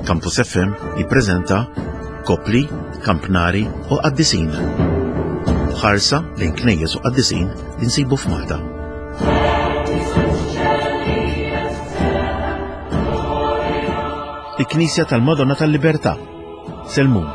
Campus FM jippreżenta Kopli, Kampnari u Qaddisin. Ħarsa lejn knejjes u qaddisin li nsibu f'Malta. Il-Knisja tal-Madonna tal-Libertà, Selmun.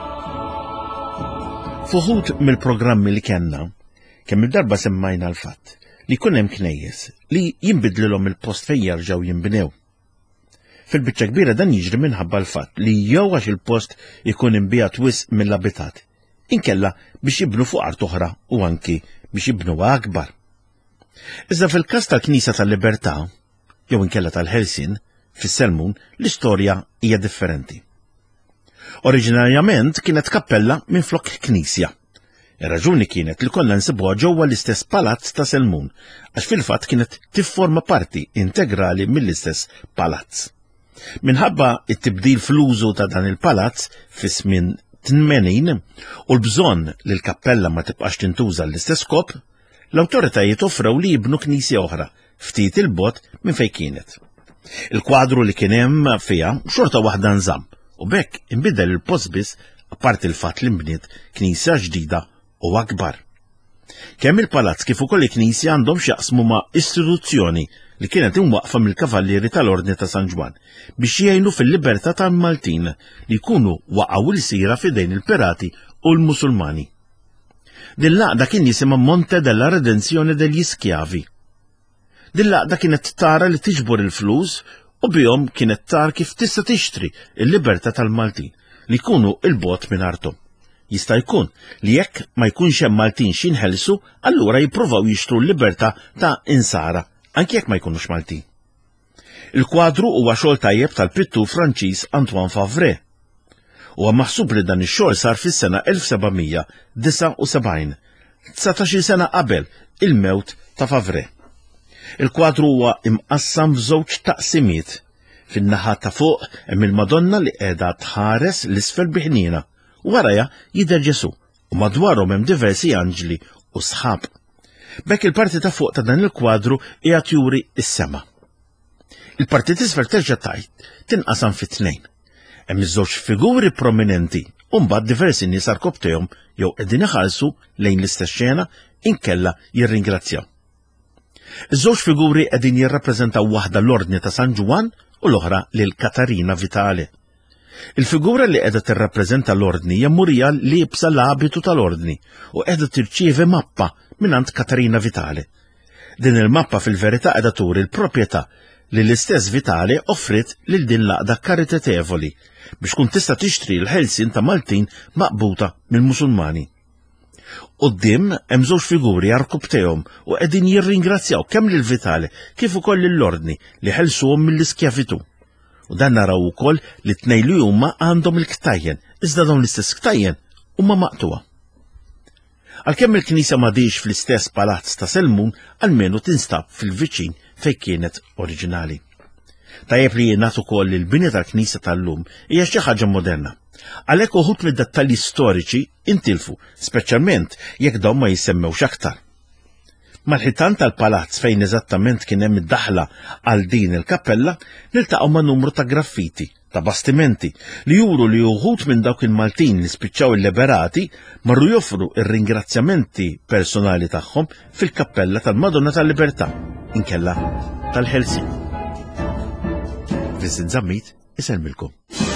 Fuħut mill-programmi li kellna, kemm il-darba semmajna l-fatt li jkun hemm knejjes li jinbidlilhom il-post fejn jerġgħu jinbnew. Fil-biċċa kbira dan jiġri minħabba l-fatt li jew għax il-post ikun imbigħat wisq mill-abitat, inkella biex jibnu fuq art oħra u anki biex jibnuha akbar. Iżda fil-każ tal-Knisja tal-Libertà, jew inkella tal-Ħelsien, fis-Selmun l-istorja hija differenti. Oriġinarjament kienet kappella minflok knisja. Ir-raġuni kienet li konna nsibuha ġewwa l-istess palazz ta' Selmun, għax fil-fatt kienet tifforma parti integrali mill-istess palazz. Minħabba it-tibdil fl-użu ta' dan il-palazz fis-żmien 80 u l-bżonn li l-kappella ma tibqax tintuża l-istess skop, l-awtoritajiet offrew li jibnu knisja oħra ftit il-bogħod minn fejn kienet. Il-kwadru li kien hemm fiha xorta waħda nżamm u bekk inbidel il-post biss apparti l-fatt li nbniet knisja ġdida u akbar. Kemm il-palazz kif ukoll il-knisja għandhom x'jaqsmu ma' istituzzjoni li kienet imwaqfa mill-kavallieri tal-Ordni ta' San Ġwan biex jgħinu fil-libertà tal-Maltin li jkunu waqgħu l-sira f'idejn il-pirati u l-Musulmani. Din l-għaqda kien jisimha Monte della Redenzjone degli Skjavi. Din l-għaqda kienet tara li tiġbor il-flus u bihom kienet tar kif tista' tixtri il-libertà tal-Maltin li jkunu il-bogħod minn artom. Jista' jkun li jekk ma jkunx hemm Maltin x'inħelsu, allura jippruvaw jixtru l-libertà ta' insara, anke jekk ma jkunux Maltin. Il-kwadru huwa xogħol tajjeb tal-pittur Franċiż Antoine Favre. Huwa maħsub li dan ix-xogħol sar fis-sena 1779, 19 sena qabel il-mewt ta' Favre. Il-kwadru huwa imqassam f'żewġ taqsimiet. Fin-naħa ta' fuq hemm il-Madonna li qiegħda tħares l-isfel biħnina u warajha jidher Ġesu u madwarhom hemm diversi anġli u sħab. Bekk il-parti ta' fuq ta' dan il-kwadru qiegħed juri s-sema. Il-parti t'isfel terġa' tajt tinqasam fi tnejn. Hemm iż-żewġ figuri prominenti u mbagħad diversi nies arkobtehom jew qegħdin iħallsu lejn l-istess xena inkella jirringrazzjaw. Iż-żewġ figuri qegħdin jirrappreżentaw waħda l-Ordni ta' San Ġwan u l-oħra lil Katarina Vitale. Il-figura li qiegħda tirrappreżenta l-Ordni hija Murija li jibsa l-abitu tal-Ordni u qiegħda tirċievi mappa mingħand Katarina Vitale. Din il-mappa fil-verità qiegħda turi l-proprjetà li l-istess Vitale offrit lil din l-għaqda karitatevoli biex tkun tista' tixtri l-ħelsien ta' Maltin maqbuta mill-Musulmani. Quddiem hemm żewġ figuri arkubtehom u qegħdin jirringrazzjaw kemm lil Vitale kif ukoll lill-Ordni li ħelsuhom mill-iskjavitu. U dan naraw ukoll li t-tnejn li huma għandhom il-ktajjen, iżda dawn l-istess ktajjen huma maqtuwa. Għalkemm il-Knisja m'għadix fl-istess palazz ta' Selmun, almenu tinstab fil-viċin fejn kienet oriġinali. Tajjeb li jingħad ukoll li l-binja tal-Knisja tal-lum hija xi ħaġa moderna. Għalhekk uħud mid-dettalji storiċi intilfu, speċjalment jekk dawn ma jissemmewx aktar. Mal-ħitan tal-palazz fejn eżattament kien hemm id-daħla għal din il-kappella niltaqgħu ma' numru ta' graffiti, ta' bastimenti li juru li uħud minn dawk il-Maltin li spiċċaw il-liberati marru joffru ir-ringrazzjamenti personali tagħhom fil-kappella tal-Madonna tal-Libertà, inkella tal-Ħelsien. Vincent Zammit, isellmilkom.